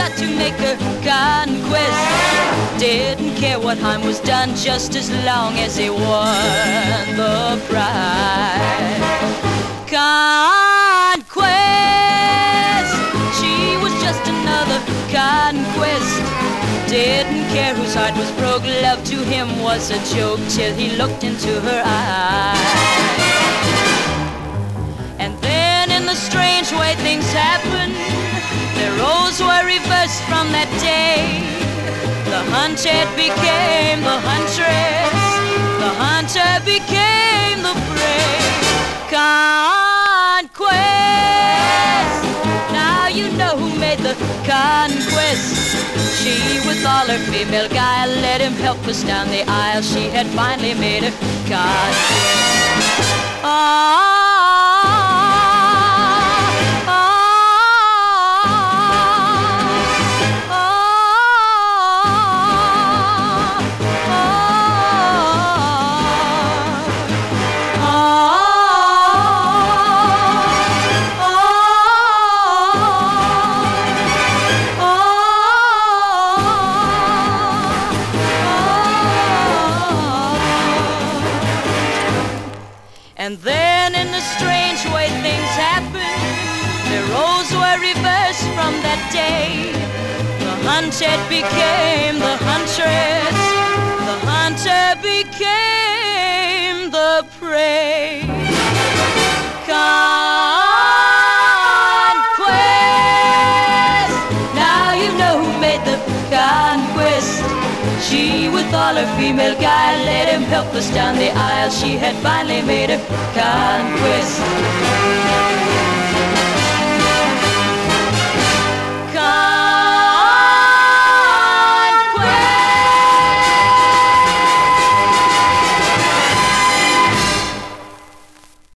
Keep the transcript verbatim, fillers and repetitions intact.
got to make a conquest. Didn't care what harm was done, just as long as he won the prize. Conquest, she was just another conquest. Didn't care whose heart was broke, love to him was a joke till he looked into her eyes. And then in the strange way things happened, their roles were reversed from that day. The hunted became the huntress, the hunter became the prey. Conquest, now you know who made the conquest. She with all her female guile let him help us down the aisle. She had finally made a conquest. Ah. And then in the strange way things happened, their roles were reversed from that day. The hunted became the huntress, the hunter became the prey. Conquest, now you know who made the conquest. She with all her female guile let him help us down the aisle. She had finally made a conquest.